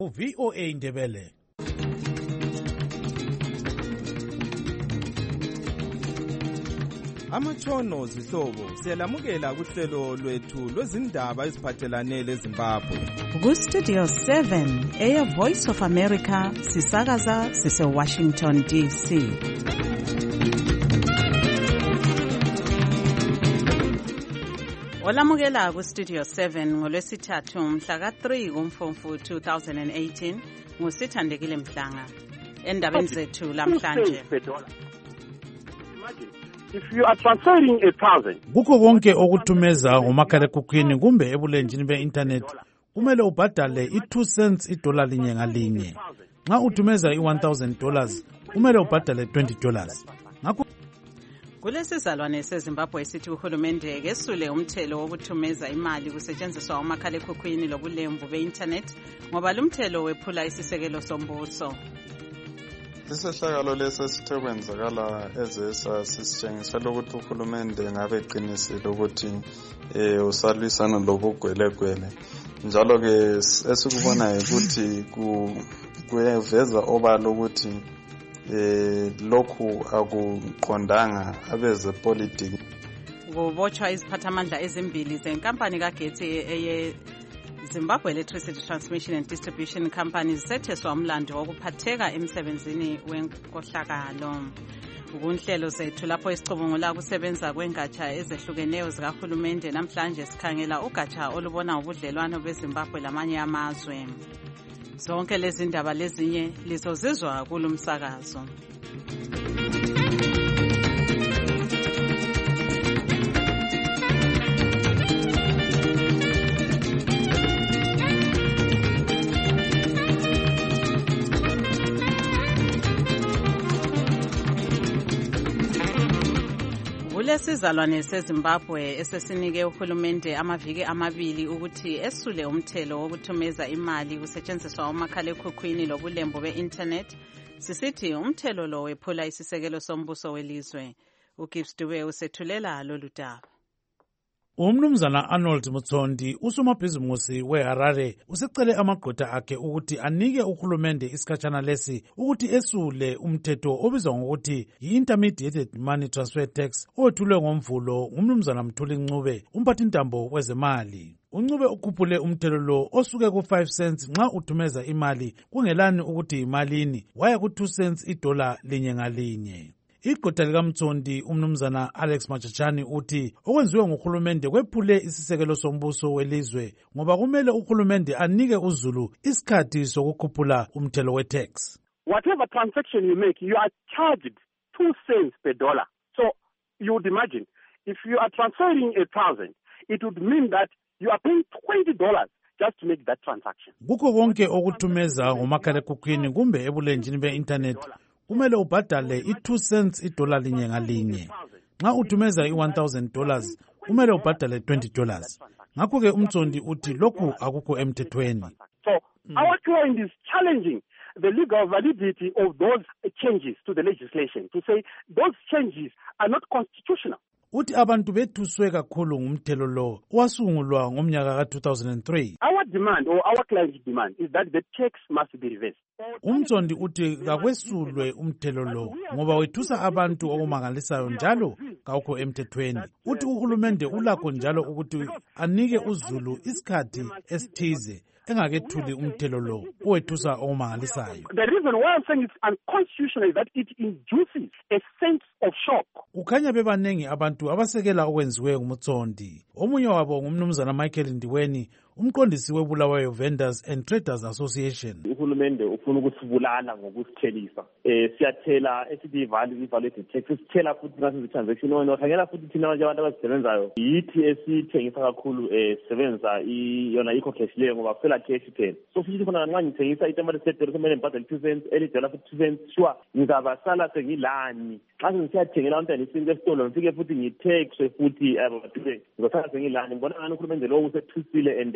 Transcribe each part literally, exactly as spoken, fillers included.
V O A Ndebele. Amatshono zihlobo siyalamukela kuhlelo lwethu lwezindaba eziphathelane leZimbabwe. Ku Studio seven eya Voice of America sisakaza sise Washington D C. Olamukela ku Studio seven ngolwesithathu mhla ka three kuMfumfu two thousand eighteen ngusithandekile Mhlanga. Endabeni zethu lamhlanje. If you are transferring a thousand, kukho konke okuthumeza ngomakhalekhukhwini kumbe ebulenjini be-internet kumele ubhadale i-two cents idola linye ngalinye. Nxa uthumeza i-one thousand dollars kumele ubhadale twenty dollars. Ngakho kulesizalwane seZimbabwe sithi uhulumende kesule umthelo wokuthumeza imali kusetshenziswa umakhalekhukhwini lobulembu be-internet ngoba lumthelo wephula isisekelo sombuso. Isehlakalo lesi sithe kwenzakala ezesa sisitshengisela ukuthi uhulumende ngabe eqinisile ukuthi eh usalwisana lobugwelegwele. Njalo ke esikubonayo ukuthi kuyeveza obala ukuthi eh lokhu akuqondanga abeze politics. Kubotshwa iziphathamandla ezimbili zenkampani kagetsi eye Zimbabwe Electricity Transmission and Distribution Company zisetheswa umlando wokuphatheka emsebenzini wenkohlakalo. Ukunhlelo zethu lapho isicubungula kusebenza kwengatsha ezehlukeneyo zikahulumende namhlanje sikhangela ugatsha olubona ubudlelwano beZimbabwe lamanye amazwe. Zonke lezi ndaba lezinye lizozizwa kulumsakazo. Kulesizalwane seZimbabwe esesinike uhulumende amaviki amabili ukuthi esule umthelo wokuthumeza imali kusetshenziswa umakhalekhukhwini lobulembu be-internet. Sisithi umthelo lo wephula isisekelo sombuso welizwe. uGibbs Dube usethulela lolu daba. Umnumzana Arnold Mutsondi usomabhizimusi weHarare usecele amagqwetha akhe ukuthi anike uhulumende isikhatshana lesi ukuthi esule umthetho obizwa ngokuthi yi-Intermediated Money Transfer Tax owethulwe ngomvulo ngumnumzana Mthuli Ncube umphathintambo wezemali. uNcube ukhuphule umthelo lo osuke ku five cents nxa uthumeza imali kungelani ukuthi imalini waya ku two cents idola linye ngalinye. Igqwetha likaMtsondi umnumzana Alex Machachani uthi okwenziwe nguhulumende kwephule isisekelo sombuso welizwe ngoba kumele uhulumende anike uZulu isikhathi sokukhuphula umthelo we-tax. Whatever transaction you make, you are charged two cents per dollar. So you would imagine if you are transferring a thousand, it would mean that you are paying twenty dollars just to make that transaction. Kukho konke okuthumeza ngomakhalekhukhwini kumbe ebulenjini be-internet kumele ubhadale i-two cents idola linye ngalinye. Nxa uthumeza i-one thousand dollars kumele ubhadale twenty dollars. Ngakho ke uMtsondi uthi lokhu akukho emthethweni. So mm. our client is challenging the legal validity of those changes to the legislation to say those changes are not constitutional. Uthi abantu bethuswe kakhulu ngumthelo lo wasungulwa ngomnyaka ka two thousand three. Our demand or our client's demand is that the tax must be reversed. Umtsondi uthi kakwesulwe umthelo lo ngoba wethusa abantu okumangalisayo njalo kawukho emthethweni. Uthi uhulumende ulakho njalo ukuthi anike uZulu isikhathi esithize engakethuli umthelo lo owethusa okumangalisayo. The reason why I'm saying it's unconstitutional is that it induces a sense of shock. Ukhanya bebanengi abantu abasekela okwenziwe nguMtsondi. Omunye wabo ngumnumzana Michael Ndiweni, umqondisi weBulawayo Vendors and Traders Association. Uhulumende ufuna ukusibulala ngokusithelisa. Eh siyathela esithi value value tax sithela futhi naso transaction ono khangela futhi thina abantu abasebenzayo yithi esithengisa kakhulu eh sebenza iyona ikho cash leyo ngoba phela cash ten. So futhi khona nxa ngithengisa itemate set kumele ngibhadale two cents elidala futhi two cents sure ngizabasala sengilani. Xa ngisiyathengela abantwana isinto esitolo ngifike futhi ngitax futhi abathe ngizosala sengilani ngibona ngani uhulumende lo usethusile and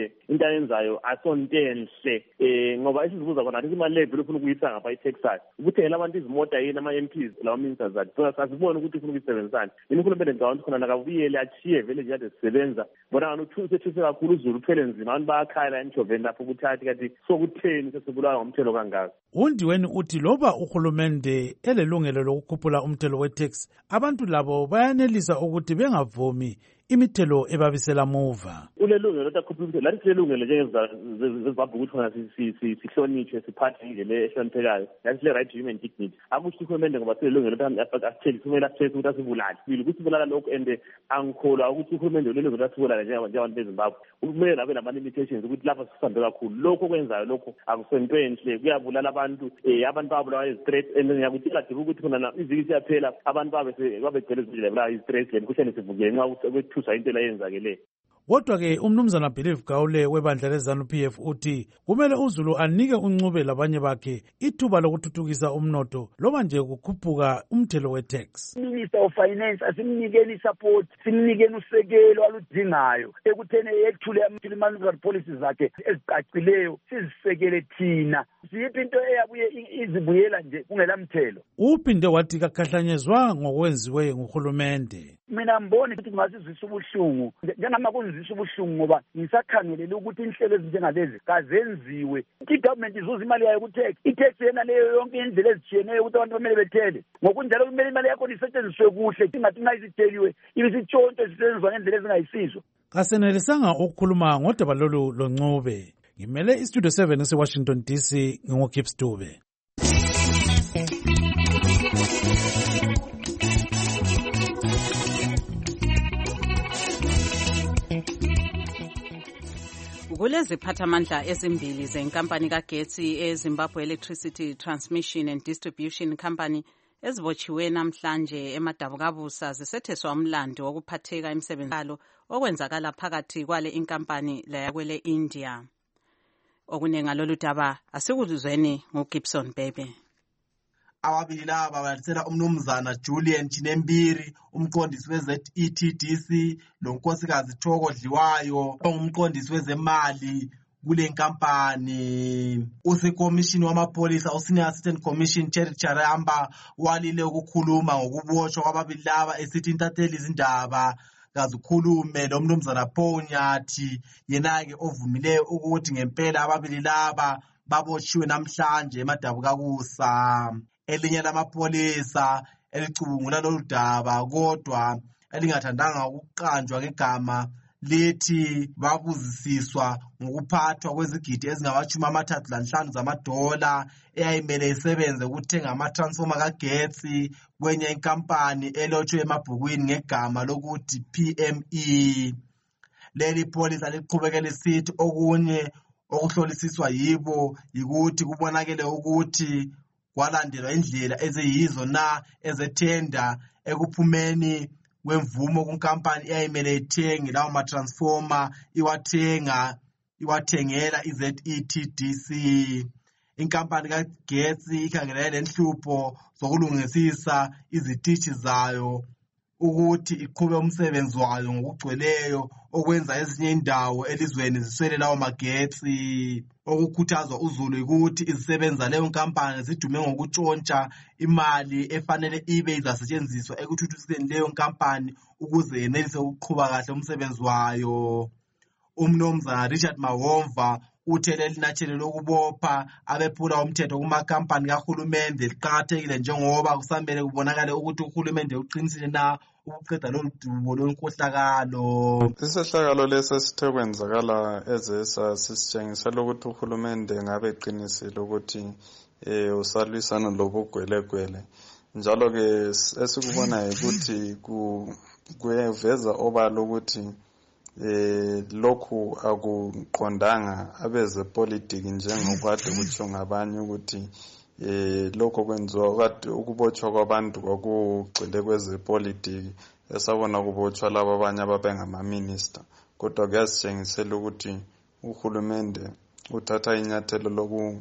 uhulumende into ayenzayo asontenhle eh ngoba esizibuza khona ukuthi imali level ufuna ukuyisa ngapha eTexas ukuthengela abantu izimota yini ama M Ps lawa ministers athi so asibone ukuthi ufuna ukuyisebenzisana yini uhulumende ngicabanga khona nakabuyele achiye vele nje ade sisebenza bona ngani uthuse thuse kakhulu uZulu uphele nzima abantu bayakhala enjoveni lapho ukuthi athi kathi sokutheni sesibulawa ngomthelo kangaka. Undiweni uthi loba uhulumende elelungelo lokukhuphula umthelo we-tax abantu labo bayanelisa ukuthi bengavumi imithelo ebabisela muva. Ulelungelo lotakhuphula umthelo lathi lelungelo njengezibabhu ukuthi khona sihlonitshwe siphathe indlela ehloniphekayo lathi le right to human dignity akusho uhulumende ngoba selelungelo lokuthi kumele athele ukuthi asibulale ukuthi bulala lokho and angikholwa ukuthi uhulumende ulelungelo lokusibulala njengabantu beZimbabwe kumele abe nama limitations ukuthi lapha sisambe kakhulu lokho kwenzayo lokho akusento enhle kuyabulala abantu eh abantu babulawa istress and ngiyakutshela nje ukuthi khona iziki siyaphela abantu babe babegcela izindlela bula istress lemkhuhlane sivuke nxa kwethusa into layenzakele. Kodwa ke umnumzana Believe Gawule webandla leZANU P F uthi kumele uZulu anike uncube labanye bakhe ithuba lokuthuthukisa umnotho loba nje kukhuphuka umthelo we-tax. Minister of Finance asimnikeni support simnikeni usekelo aludingayo ekuthene yethule ama-monetary policies zakhe ezicacileyo sizisekele thina siyiphi into eyabuye izibuyela nje kungelamthelo. Uphinde wathi kakhahlanyezwa ngokwenziwe nguhulumende. Mina mboni ukuthi kungasizwisa ubuhlungu njengama kunzisa ubuhlungu ngoba ngisakhangelele ukuthi inhlelo ezinjengalezi kazenziwe i-government izuza imali yayo ku-tax i-tax yena leyo yonke indlela ezitshiyeneyo ukuthi abantu bamele bethele ngokunjalo kumele imali yakho isetshenziswe kuhle ingathi nxa isitheliwe ibisitshontshwe isetshenziswa ngendlela ezingayisizo. Kasenelisanga ukukhuluma ngodaba lolu loncube. Ngimele istudio seven eseWashington D C nginguKips Dube. Kuleziphathamandla ezimbili zenkampani kagetsi eZimbabwe Electricity Transmission and Distribution Company ezibotshiwe namhlanje eMadabukabusa zisetheswa umlando wokuphatheka emsebenzalo okwenzakala phakathi kwale inkampani layakwele India. Okunenga lolu daba asikuzweni nguGibson Bebe. Ababili laba bathela umnumzana Julian Chinembiri umqondisi we-Z E T D C lonkosikazi Thoko Dliwayo ongumqondisi wezemali kule nkampani. Usekomishini wamapolisa usenior assistant commission Cherry Charamba walile ukukhuluma ngokubotshwa kwababili laba esithi intatheli izindaba kazikhulume lo mnumzana Ponyathi yena-ke ovumileyo ukuthi ngempela ababili laba babotshiwe namhlanje eMadabukabusa. Elinye lamapholisa elicubungula lolu daba kodwa elingathandanga ukuqanjwa ngegama lithi babuzisiswa ngokuphathwa kwezigidi ezingawachumi amathathu lanhlanu zamadola eyayimele isebenze ukuthenga amatransformer kagetsi kwenye inkampani elotshwe emabhukwini ngegama lokuthi P M E. Leli pholisa liqhubeke lisithi okunye okuhlolisiswa yibo yikuthi kubonakele ukuthi kwalandelwa indlela eziyizo na ezethenda ekuphumeni kwemvumo kunkampani eyayimele ithenge lawo matransformer iwathenga iwathengela i-Z E T D C. Inkampani kagetsi ikhangelele lenhlupho zokulungisisa izitishi zayo ukuthi iqhube umsebenzi wayo ngokugcweleyo okwenza ezinye indawo elizweni ziswele lawo magetsi. Okukhuthazwa uZulu ukuthi izisebenza leyo nkampani zidume ngokutshontsha imali efanele ibe izasetshenziswa ekuthuthukiseni leyo nkampani ukuze yenelise ukuqhuba kahle umsebenzi wayo. Umnumzana Richard Mahomva uthele linatshele lokubopha abephula umthetho kumakampani kahulumende liqakathekile njengoba kusamele kubonakale ukuthi uhulumende uqinisile na ukuqeda lolu dubo lwenkohlakalo. Isehlakalo lesi sithe kwenzakala ezesa sisitshengisela ukuthi uhulumende ngabe eqinisile ukuthi eh usalwisana lobugwelegwele. Njalo ke esikubonayo ukuthi kuyeveza obala ukuthi eh lokhu akuqondanga abeze politics njengokwade kutsho ngabanye ukuthi eh lokho kwenziwa kade ukubotshwa kwabantu kwakugcile kweze politics esabona kubotshwa laba abanye ababengama minister kodwa kuyasitshengisela ukuthi uhulumende uthatha inyathelo loku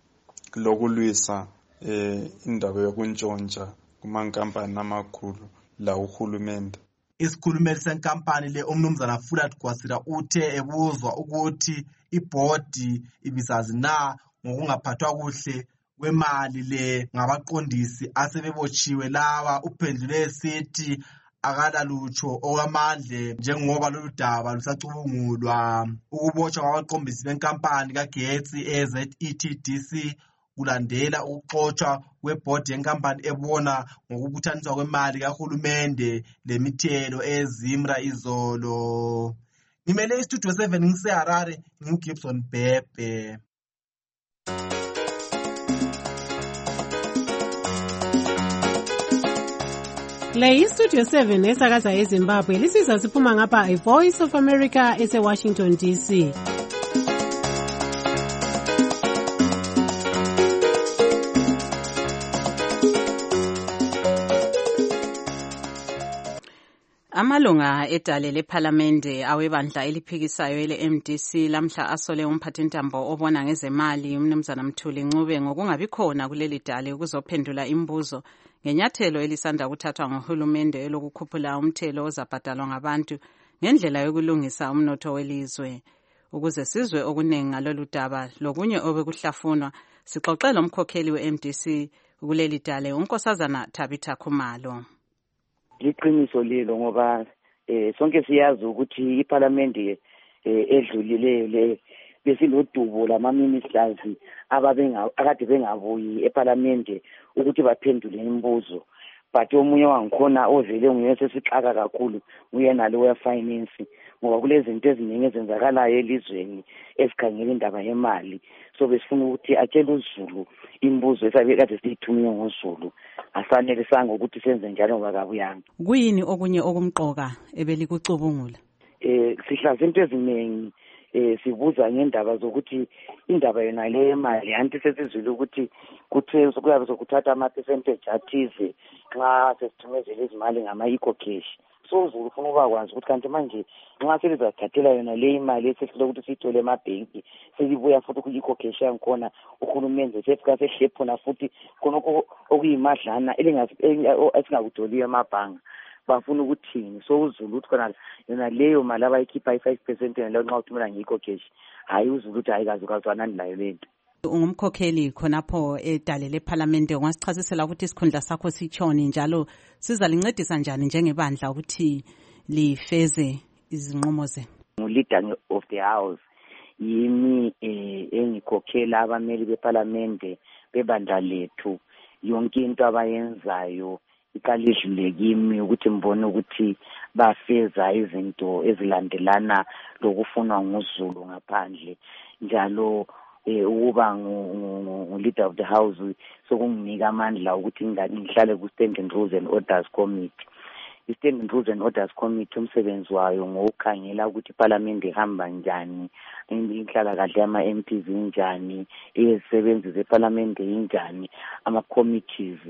lokulwisa eh indaba yokuntshontsha kuma nkampani amakhulu la uhulumende. isikhulumeli senkampani le umnumzana Fulat Gwasira uthe ebuzwa ukuthi ibhodi ibizazi na ngokungaphathwa kuhle kwemali le ngabaqondisi asebebotshiwe lawa, uphendule esithi akalalutsho okwamandle njengoba lolu daba lusacubungulwa. Ukubotshwa kwabaqondisi benkampani kagetsi e Z E T D C kulandela ukuxotshwa kwebhodi yenkampani ebona ngokubuthaniswa kwemali kahulumende lemithelo eZimra izolo. Ngimele istudio seven ngiseHarare, nginguGibson Bhebhe. Le iStudio seven esakaza eZimbabwe lisiza siphuma ngapha iVoice of America ese-Washington D C. Amalunga edale lephalamende awebandla eliphikisayo ele-M D C lamhla asole umphathintambo obona ngezemali umnumzana Mthuli Ncube ngokungabi khona kuleli dale ukuzophendula imbuzo ngenyathelo elisanda kuthathwa ngohulumende elokukhuphula umthelo ozabhadalwa ngabantu ngendlela yokulungisa umnotho welizwe. Ukuze sizwe okuningi ngalolu daba lokunye obekuhlafunwa, sixoxela umkhokheli we-M D C kuleli dale, uNkosazana Tabitha Khumalo. Liqiniso lelo ngoba eh sonke siyazi ukuthi iParliament eh edlulileyo le besilodubo lama ministers ababenga akade bengabuyi eParliament ukuthi baphendule imibuzo, but omunye wangikhona ovele nguyese sixaka kakhulu uyena lo wefinance ngoba kulezinto eziningi ezenzakalayo elizweni esikhangela indaba yemali. So besifuna ukuthi atshele uZulu imbuzo esabe kade siyithunywe ngoZulu asanele sanga ukuthi senze njalo ngoba kabuyanga. Kuyini okunye okumqoka ebelikucubungula? Eh sihlaza into eziningi, eh sibuza ngendaba zokuthi indaba yona le imali anti sesizwile ukuthi kuthe kuyabe sokuthatha ama percentage athize xa sesithumezela izimali ngama eco cash. So uZulu ufuna ukwazi ukuthi kanti manje nxa selizathathela yona le imali esifuna ukuthi siyithole emabhenki selibuya futhi ku-eco cash yangikhona uhulumende sefika sehlephona futhi khonokho okuyimadlana esingakudoliyo emabhanga bafuna ukuthini. So uZulu uthi khona yona leyo mali abayikhipha i-five percent leyo nxa uthumela nge-eco cash, hayi uZulu uthi hayi kazi ukazwanani nayo lento. Ungumkhokheli khonapho edale lephalamende, ungasichasisela ukuthi isikhundla sakho sichoni njalo sizalincedisa njani njengebandla ukuthi lifeze izinqumo zenu? Leader of the house yimi engikhokhela abameli beParliament bebandla lethu, yonke into abayenzayo iqalidlule kimi ukuthi mbone ukuthi bafeza izinto ezilandelana lokufunwa nguZulu ngaphandle njalo. Eh ukuba ngu-leader of the house sokunginika amandla ukuthi ngihlale ku-Standing Rules and Orders Committee. I-Standing Rules and Orders Committee umsebenzi wayo ngokukhangela ukuthi iParliament ihamba njani, inhlala kahle ama-M Ps injani, izisebenzi zeParliament injani, ama-committees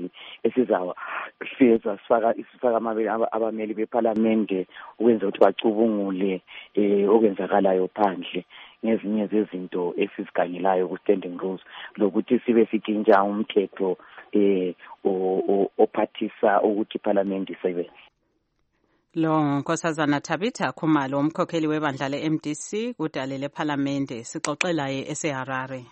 esizawafeza sifaka isifaka abameli beParliament ukwenza ukuthi bacubungule eh okwenzakalayo phandle ngezinye zezinto esizikangelayo ku-Standing Rules lokuthi sibe sitshintsha umthetho eh ophathisa ukuthi iParliament isebenze. Lo Nkosazana Tabitha Khumalo, umkhokheli webandla le-M D C kudale lephalamende, sixoxela ye eseHarare.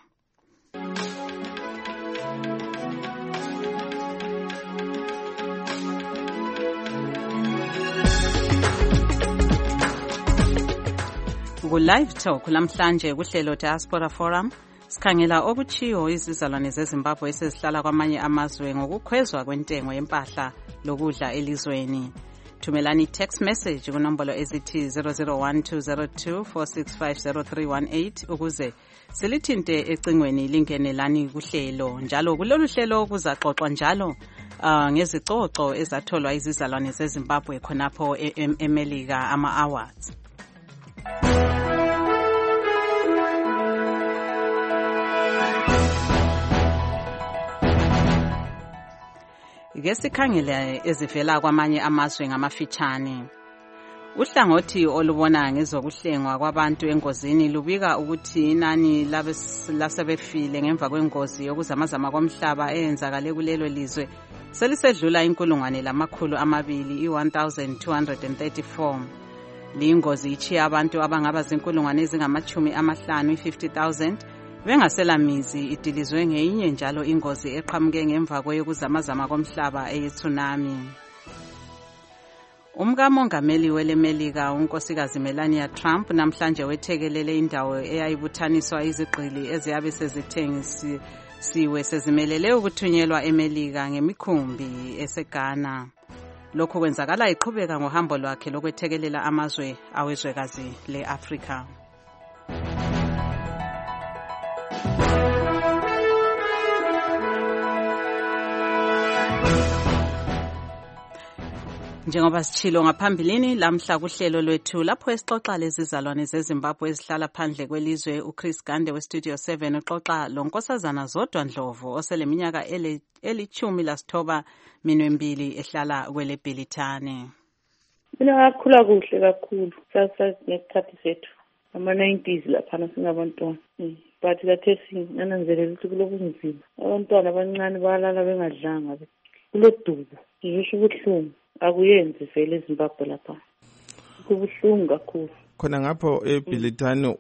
Ku-Live Talk lamhlanje kuhlelo Diaspora Forum sikhangela okuchiyo izizalwane zeZimbabwe esezihlala kwamanye amazwe ngokukhwezwa kwentengo yempahla lokudla elizweni. Thumelani text message kunombolo ezithi zero zero one two zero two four six five zero three one eight ukuze silithinte ecingweni lingenelani kuhlelo. Njalo kulolu hlelo kuzaxoxwa njalo uh, ngezicoco ezatholwa izizalwane zeZimbabwe khonapho eMelika ama awards. Ke sikhangele ezivela kwamanye amazwe ngamafitshane. Uhlangothi olubona ngezokuhlengwa kwabantu engozini lubika ukuthi inani lasebefile ngemva kwengozi yokuzamazama komhlaba eyenzakale kulelo lizwe selisedlula inkulungwane lamakhulu amabili i-one thousand two hundred thirty-four. Liyingozi ichiya abantu abangaba zinkulungwane ezingamachumi amahlanu i-fifty thousand bengaselamizi idilizwe ngeyinye njalo ingozi eqhamuke ngemva kweyokuzamazama komhlaba eyi-tsunami. Umkamongameli welemelika unkosikazi Melania Trump namhlanje wethekelele indawo eyayibuthaniswa izigqili eziyabe sezithengisiwe sezimelele ukuthunyelwa emelika ngemikhumbi eseGhana. Lokhu kwenzakala iqhubeka ngohambo lwakhe lokwethekelela amazwe awezwekazi le-Afrika. Njengoba sichilo ngaphambilini lamhla kuhlelo lwethu lapho esixoxa lezizalwane zeZimbabwe ezihlala phandle kwelizwe uChris Gande weStudio seven uxoxa lonkosazana Zodwa Ndlovu oseleminyaka elichumi lasithoba minwembili ehlala kwele Bhilitane. Mina ngakhula kuhle kakhulu sasa ngesikhathi sethu ama nineties lapha singabantwana. But kathe sinananzelela ukuthi kulobunzima. Abantwana abancane balala bengadlanga kulodubo. Ngisho ubuhlungu akuyenzi vele eZimbabwe lapha. Kubuhlungu kakhulu. Khona ngapho eBhilitane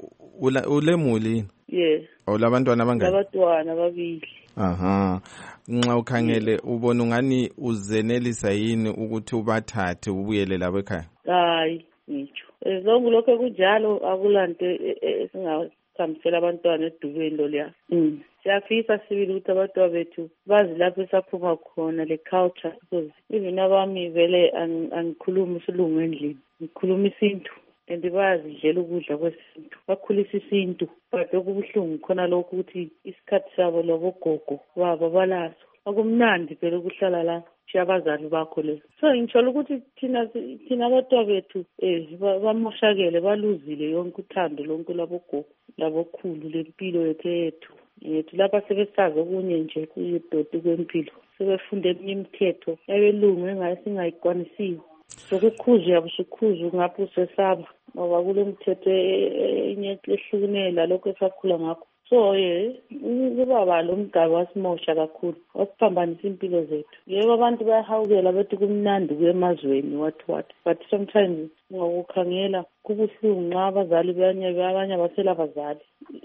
ulemuli? Yes. Olabantwana abangaki? Abantwana babili. Aha. Nxa ukhangele ubona ungani uzenelisa yini ukuthi ubathathe ubuyele labo ekhaya? Hayi, ngitsho. Ezonke lokho kunjalo akulanto esingakhambisela abantwana edubeni lo leya. Mm. Siyafisa sibili ukuthi abantwana bethu bazi lapho esaphuma khona le culture because even abami vele angikhuluma isilungu endlini. Ngikhuluma isintu. And bazi dlela ukudla kwesintu bakhulisa isintu but okubuhlungu khona lokho ukuthi isikhathi sabo lobogogo baba balaso akumnandi phela ukuhlala la siyabazali bakho lezo. So ngitsho ukuthi thina thina abantwana bethu eh bamoshakele baluzile yonke uthando lonke labogogo labokhulu lempilo yethu yethu lapha sebesazi okunye nje kuyidoti kwempilo sebefunda eminye imithetho yabelungu engasingayikwanisiyo. Sokukhuzu yabusukhuzu ngapho usesaba ngoba kule mthetho enye ehlukenela lokho esakhula ngakho. So ye ubaba lo mgaba wasimosha kakhulu wasiphambanisa impilo zethu. Yebo abantu bayahawukela bethi kumnandi kwemazweni what what but sometimes ngokukhangela kubuhlungu nxa abazali abanye abanye abasela abazali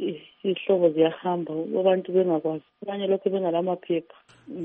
ihlobo ziyahamba abantu bengakwazi abanye lokho bengalamaphepha.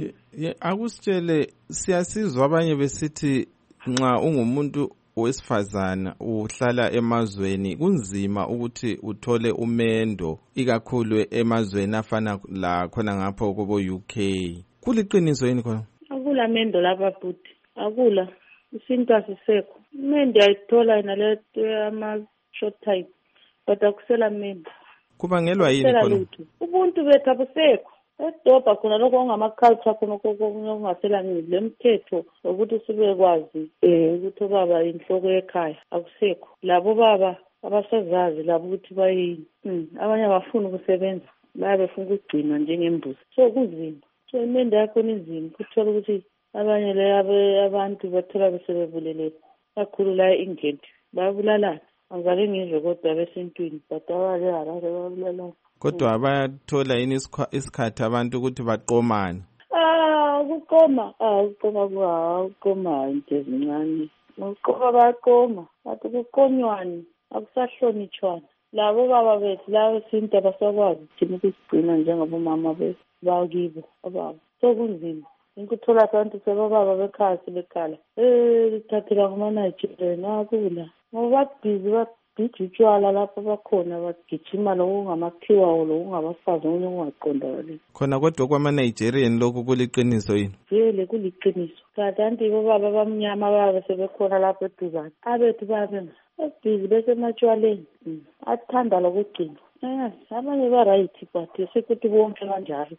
Akusitshele siyasizwa abanye besithi nxa ungumuntu wesifazana uhlala emazweni kunzima ukuthi uthole umendo ikakhulu emazweni afana la khona ngapho kubo U K. Kuliqiniso yini khona? Akula mendo lapha futhi. Akula. Isinto asisekho. Imendo ayithola ina le ama short time. But akusela mendo. Kubangelwa yini khona? Ubuntu bethu abusekho. Edobha khona lokho ongama-culture khona okungasela le mthetho ukuthi sibekwazi um ukuthi obaba inhloko ekhaya akusekho. Labo baba abasazazi labo ukuthi bayini. Abanye abafuna ukusebenza bayabe befuna ukugcinwa njengembuzi. So kunzima. So imende yakhona inzima kuthola ukuthi abanye le abantu bathola besebebuleleka kakhulu la e-England bayabulalana. Angizake ngizwe kodwa besintwini but abale Harare bayabulalana. Kodwa bayathola yini isikhathi abantu ukuthi baqomane? Ah, ukuqoma, ah ukuqoma kwa, ukuqoma into ezincane. Ukuqoma bayaqoma, bathi kuqonywani, akusahlonitshwana. Labo baba bethu labo esintu abasakwazi thina ukusigcina njengabomama bethu bakibo ababa. So kunzima. Inkuthola abantu sebababa bekhaya sebekhala. Eh lithathela ngama-Nigerian akula. Ngoba babhizi babhija utshwala lapho bakhona bagijima lokungamakhiwa lokungabafazi okunye okungaqondakali. Khona kodwa kwama-Nigerian lokhu kuliqiniso yini? Vele kuliqiniso. Kanti bobaba abamnyama baba sebekhona lapho eduzane. Abethu babe babhizi besematshwaleni. Athanda lokugcina. Eh abanye ba-right but sekuthi bonke kanjalo.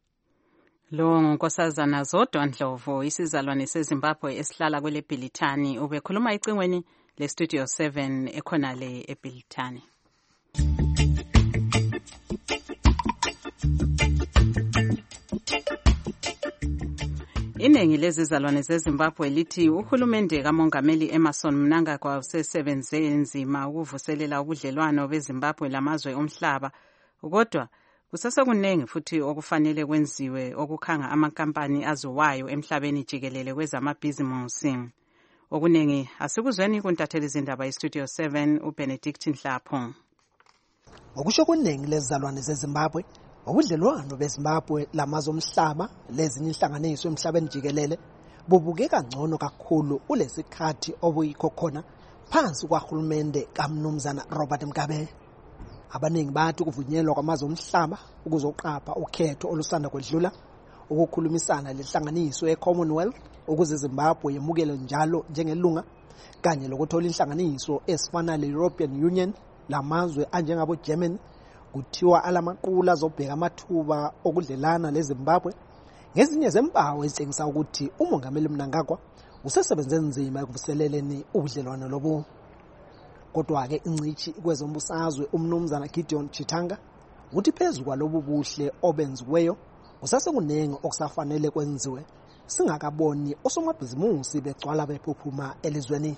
Lo nkosazana Zodwa Ndlovu isizalwane seZimbabwe esihlala kwele Bhilitane ubekhuluma icingweni le Studio seven ekhona le eBhilitane. Iningi lezizalwane zeZimbabwe lithi uhulumende kaMongameli Emmerson Mnangagwa usesebenze nzima ukuvuselela ubudlelwano beZimbabwe lamazwe omhlaba kodwa Kusesekuningi futhi okufanele kwenziwe okukhanga amakampani aziwayo emhlabeni jikelele kwezamabhizimusi. Okuningi asikuzweni kuntatheli izindaba iStudio seven uBenedict Nhlapho. Ngokusho kuningi lezizalwane zeZimbabwe, ubudlelwano beZimbabwe lamazwe omhlaba lezinye inhlanganiso emhlabeni jikelele bubukeka ngcono kakhulu kulesikhathi obuyikho khona phansi kwahulumende kaMnumzana Robert Mugabe. Abaningi bathi kuvunyelwa kwamazwe omhlaba ukuzoqapha ukhetho olusanda kwedlula ukukhulumisana lenhlanganiso ye-Commonwealth ukuze Zimbabwe yemukele njalo njengelunga kanye lokuthola inhlanganiso esifana le-European Union lamazwe anjengabo Germany kuthiwa alamaqula azobheka amathuba okudlelana leZimbabwe. Ngezinye zempawu ezitshengisa ukuthi umongameli Mnangagwa usesebenze nzima ekuvuseleleni ubudlelwano lobu. Kodwa ke ingcithi kwezombusazwe uMnumzana Gideon Chitanga uthi phezulu kwalobu buhle obenziweyo kusasekuningi okusafanele kwenziwe singakaboni osomabhizimusi begcwala bephuphuma elizweni.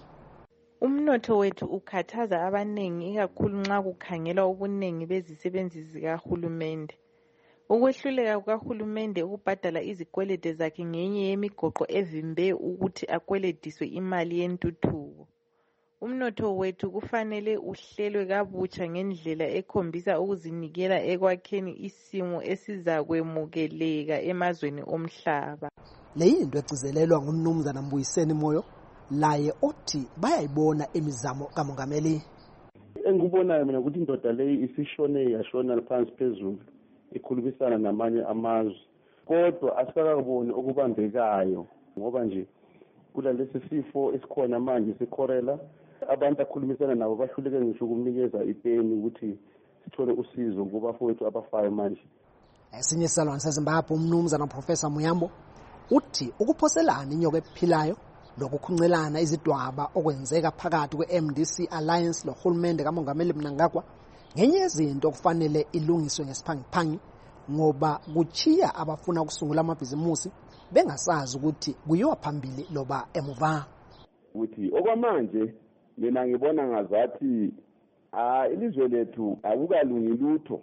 Umnotho wethu ukhathaza abaningi ikakhulu nxa kukhangelwa ubuningi bezisebenzi zikahulumende. Ukwehluleka kukahulumende ukubhadala izikwelede zakhe ngenye yemigoqo evimbe ukuthi akwelediswe imali yentuthuko. Umnotho wethu kufanele uhlelwe kabutsha ngendlela ekhombisa ukuzinikela ekwakheni isimo esizakwemukeleka emazweni omhlaba. Leyinto egcizelelwa ngumnumzana Mbuyiseni Moyo laye othi bayayibona emizamo kamongameli. Engikubonayo mina ukuthi indoda leyi isishone yashona phansi phezulu ikhulumisana namanye amazwe, kodwa asikakaboni okubambekayo ngoba nje kula lesi sifo esikhona manje sekhorela abantu akhulumisana nabo bahluleke ngisho ukumnikeza ipeni ukuthi sithole usizo kubafowethu abafayo manje. Esinye isalwane seZimbabwe uMnumzana Professor Muyambo uthi ukuphoselana inyoka ephilayo lokukhuncelana izidwaba okwenzeka phakathi kwe-M D C Alliance lohulumende kamongameli Mnangagwa ngenye yezinto okufanele ilungiswe ngesiphangiphangi ngoba kuchiya abafuna ukusungula amabhizimusi bengasazi ukuthi kuyiwa phambili loba emuva. Uthi okwamanje mina ngibona ngazathi ah ilizwe lethu akukalungi lutho,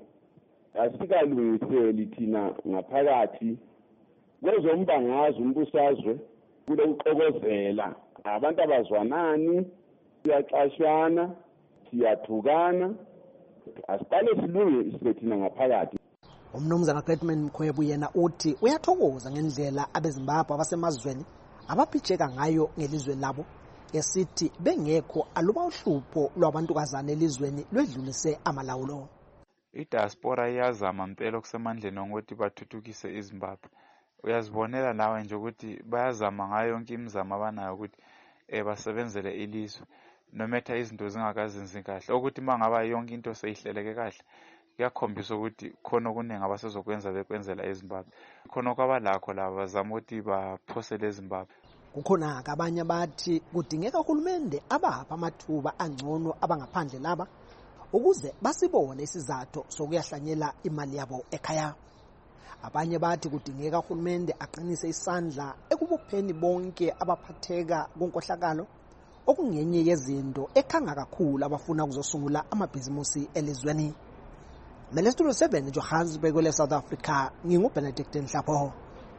asikalungiseli thina ngaphakathi kwezombangazwe umbusazwe kule uqokozela abantu abazwanani siyaxashana siyathukana asiqale silunge isithina ngaphakathi. Umnumzana Gretman Mkhwebu yena uthi uyathokoza ngendlela abeZimbabwe abasemazweni abaphijeka ngayo ngelizwe labo esithi bengekho aluba uhlupho lwabantukazana elizweni lwedlulise amalawulo. I-diaspora iyazama impela okusemandleni ukuthi bathuthukise iZimbabwe. Uyazibonela nawe nje ukuthi bayazama ngayo yonke imizamo abanayo ukuthi eh basebenzele ilizwe nometha izinto zingakazenzi kahle ukuthi mangaba yonke into seyihleleke kahle kuyakhombisa ukuthi khona okuningi abasezokwenza bekwenzela eZimbabwe, khona kwabalakho laba bazama ukuthi baphosele eZimbabwe. Kukhona abanye abathi kudingeka uhulumende abapha amathuba angcono abangaphandle laba ukuze basibone isizathu sokuyahlanyela imali yabo ekhaya. Abanye bathi kudingeka uhulumende aqinise isandla ekubopheni bonke abaphatheka konkohlakalo okungenye yezinto ekhanga kakhulu abafuna ukuzosungula amabhizimusi elizweni. Mele Studio seven Johannesburg kwele South Africa nginguBenedict Nhlapho.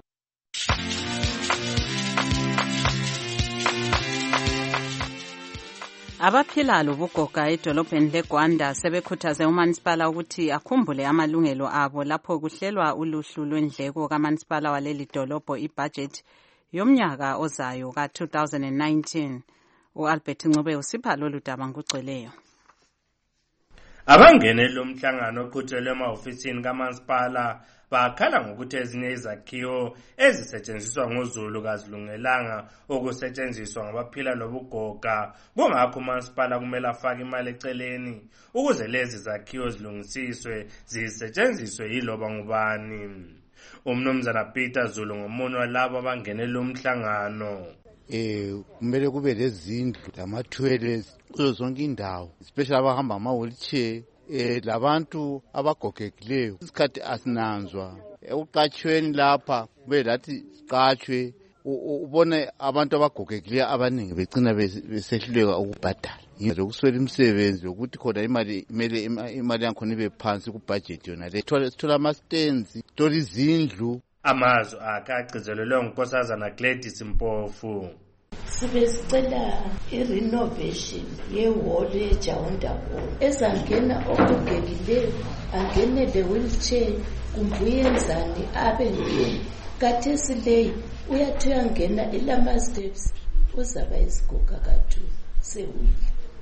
Abaphila lobugoga edolobheni leGwanda sebekhuthaze uManisipala ukuthi akhumbule amalungelo abo lapho kuhlelwa uluhlu lwendleko kaManisipala waleli dolobho ibudget yomnyaka ozayo ka two thousand nineteen. uAlbert Ncube usipha lolu daba ngugcweleyo. Abangene lo mhlangano oqhutshelwe emahofisini kaManisipala bakhala ngokuthi ezinye izakhiwo ezisetshenziswa ngoZulu kazilungelanga ukusetshenziswa ngabaphila lobugoga, kungakho uManisipala kumele afake imali eceleni ukuze lezi zakhiwo zilungisiswe zisetshenziswe yiloba ngubani. Umnumzana Peter Zulu ngomunye walabo abangene lo mhlangano. Eh kumele kube lezindlu lama-toilets kuzo zonke indawo, especially abahamba ama-wheelchair eh labantu abagogekileyo. Isikhathi asinanzwa ekuqatshweni lapha kube lathi siqatshwe ubone abantu abagogekileyo abaningi becina besehluleka ukubhadala. zokuswela imisebenzi ukuthi khona imali kumele imali yakhona ibe phansi kubudget yona le sithola ama-stands sithola izindlu. Amazwi akhe agcizelelwe ngunkosazana Gladys Mpofu. Sibe sicela i-renovation yewall yeJaunda Hall ezangena okugekileyo angene le wheelchair kumbe uyenzani abe ngeni kathesi leyi uyathi uyangena ilama-steps uzaba isiguga kathu sewile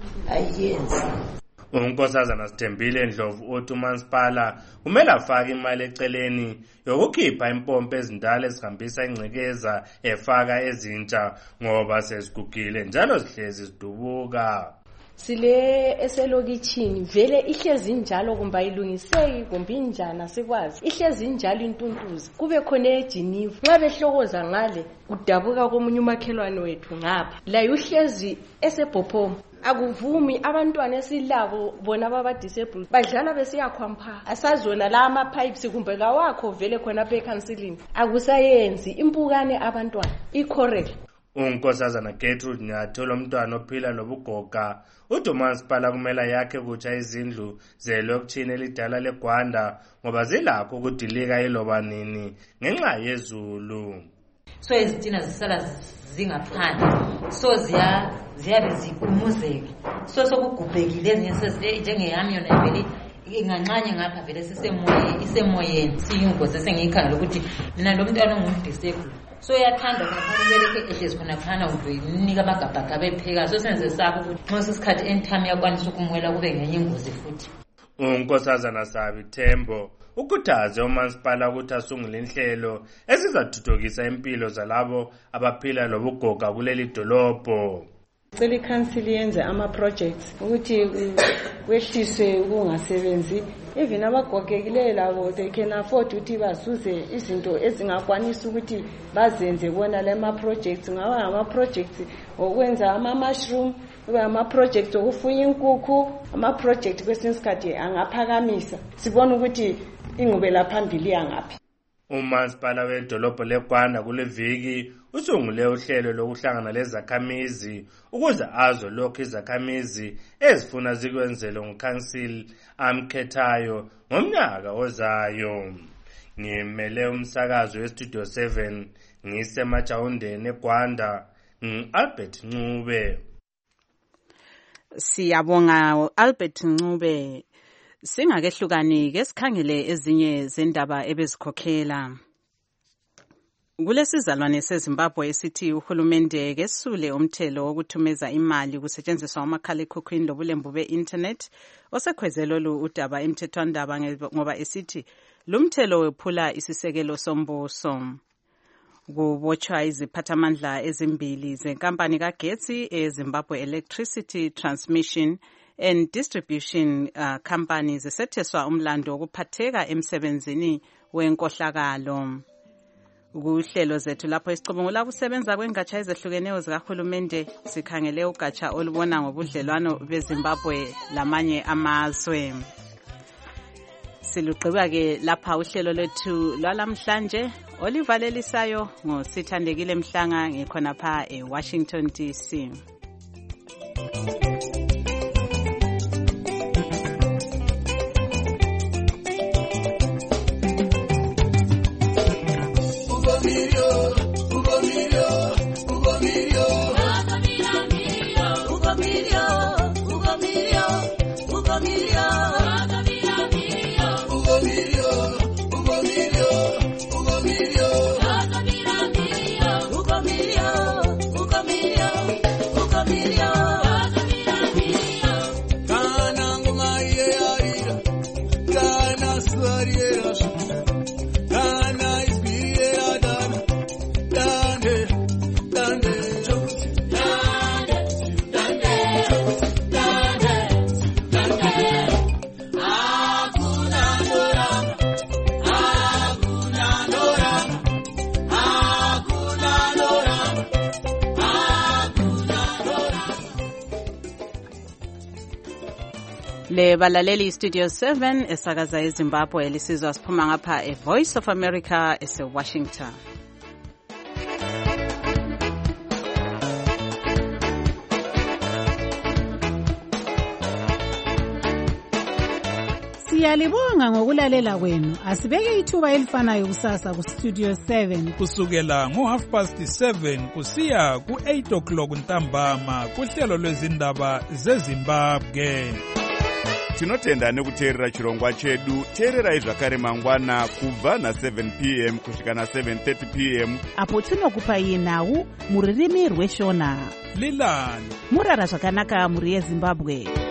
ayenzi. Unkosazana Sithembile Ndlovu uthi umasipala kumele afake imali eceleni yokukhipha impompo ezindala ezihambisa ingcekeza efaka ezintsha ngoba sezigugile njalo zihlezi zidubuka. Sile eselokitshini vele ihlezi njalo kumbe ayilungiseki kumbe injana sikwazi ihlezi njalo intuntuzi kube khona eJeneva nxa behlokoza ngale kudabuka komunye umakhelwane wethu ngapha la uhlezi esebhophomo akuvumi abantwana esilabo bona baba disabled badlala besiyakhwampha asazona la ama pipes kumbe kawakho vele khona pe counseling akusayenzi impukane abantwana icorrect. Unkosazana Gertrude Nyathi lomntwana ophila lobugoga uthi umasipala kumele yakhe kutsha izindlu zelokitshini elidala leGwanda ngoba zilakho ukudilika iloba nini ngenxa yezulu. So izitina zisala zingaphandle so ziya ziyabe zikumuzeke so sokugubhekile ezinye njengeyami yona vele inganxanye ngapha vele sisemoye isemoyeni siyingozi sengiyikhangela ukuthi mina lo mntwana ongumdisabled so yathanda kakhulu ehlezi khona phana uzoyinika amagabhaga bepheka so senze sakho ukuthi nxa isikhathi entime yakwanisa ukumwela kube ngenye ingozi futhi. Unkosazana Sabi Thembo ukhuthaze umasipala ukuthi asungule inhlelo ezizathuthukisa impilo zalabo abaphila lobugoga kuleli dolobho. Cela i-council yenze ama-projects ukuthi kwehliswe ukungasebenzi even abagogekileyo labo they can afford ukuthi bazuze izinto ezingakwanisa ukuthi bazenze bona le ma-projects ngaba ama-projects okwenza ama-mushroom kube ama-projects okufuya inkukhu ama-project kwesinye isikhathi angaphakamisa sibona ukuthi ingqubela phambili yangaphi. Umasipala wedolobho leGwanda kule viki usungule uhlelo lokuhlangana lezakhamizi ukuze azo lokho izakhamizi ezifuna zikwenzele ngukhansili amkhethayo ngomnyaka ozayo. Ngimele umsakazo weStudio seven ngisemajawundeni eGwanda ngu-Albert Ncube. Siyabonga Albert Ncube. Singakehlukani ke sikhangele ezinye zendaba ebezikhokhela. Kulesizalwane seZimbabwe esithi uhulumende kesule umthelo wokuthumeza imali kusetshenziswa umakhalekhukhwini lobulembu be-internet osekhwezelo lu udaba emthethwandaba ngoba esithi lumthelo wephula isisekelo sombuso. Kubotshwa iziphathamandla ezimbili zenkampani kagetsi eZimbabwe Electricity Transmission and Distribution uh, Company zisetheswa umlando wokuphatheka emsebenzini wenkohlakalo. Kuhlelo zethu lapho isicubungula kusebenza kwengatsha ezehlukeneyo zikahulumende sikhangele ugatsha olubona ngobudlelwano beZimbabwe lamanye amazwe. Silugqiba ke lapha uhlelo lwethu lwalamhlanje olivalelisayo ngosithandekile Mhlanga ngikhona pha eWashington D C. Le balaleli Studio seven esakaza eZimbabwe lisizwa siphuma ngapha eVoice of America eseWashington. Siyalibonga ngokulalela kwenu. Asibeke ithuba elifanayo kusasa ku Studio seven kusukela ngo half past seven kusiya ku eight o'clock ntambama kuhlelo lwezindaba zeZimbabwe. Tinotenda nekuteerera chirongwa chedu. Teererai zvakare mangwana kubva na seven p m kusvika na seven thirty p m apo tinokupai nhau muririmi rweshona. Lilani murara zvakanaka muri yeZimbabwe.